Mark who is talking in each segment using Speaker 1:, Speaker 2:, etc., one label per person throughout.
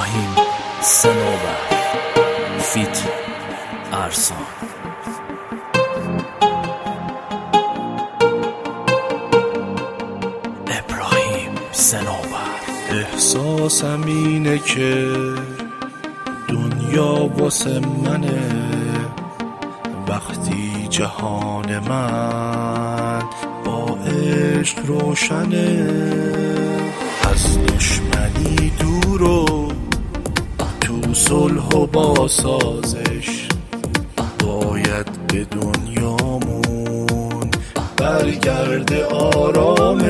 Speaker 1: ابراهیم سنوبر فیت ارسان. ابراهیم سنوبر.
Speaker 2: احساسم اینه که دنیا واسه منه، وقتی جهان من با عشق روشنه، از دشمنی دور و تو صلح و با سازش، باید به دنیامون برگرده آرامش.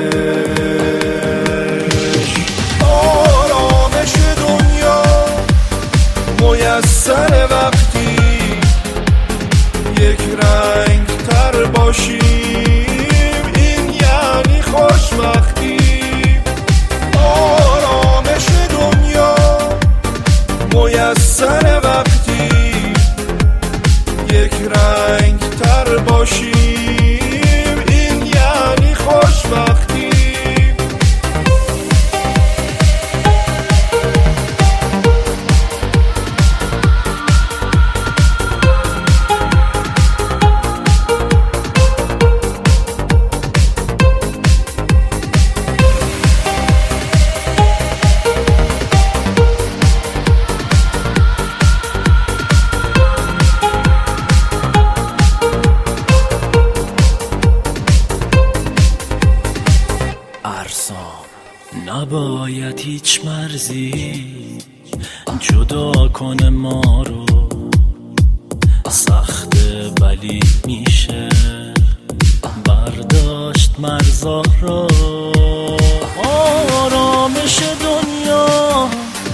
Speaker 2: آرامش دنیا میسر وقتی یک رنگ تر باشیم، این یعنی خوشبختی. آرامش دنیا میسر وقتی یک رنگ تر باشیم، این یعنی خوشبختی.
Speaker 1: نباید هیچ مرزی جدا کنه ما رو، سخته ولی میشه برداشت مرزا رو. آرامش دنیا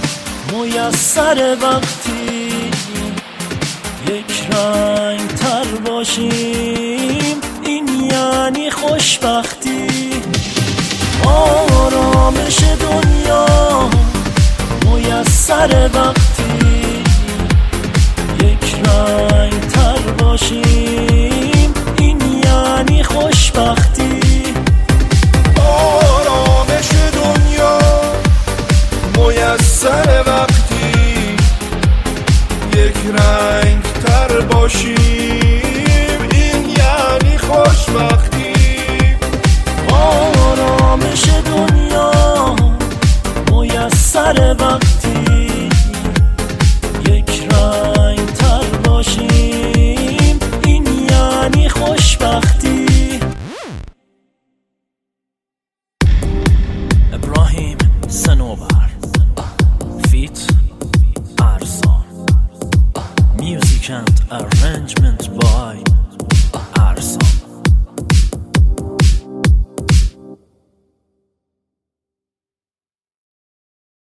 Speaker 1: میسر وقتی یک رنگ تر باشیم، این یعنی خوشبختی. آرامش دنیا میسر وقتی یک رنگ تر باشیم، این یعنی خوشبختی.
Speaker 2: آرامش دنیا میسر وقتی یک رنگ تر باشیم، این یعنی خوشبختی.
Speaker 1: آرامش دنیا میسر وقتی یک رنگ تر باشیم، این یعنی خوشبختی. ابراهیم سنوبر فیت ارسان. Music and arrangement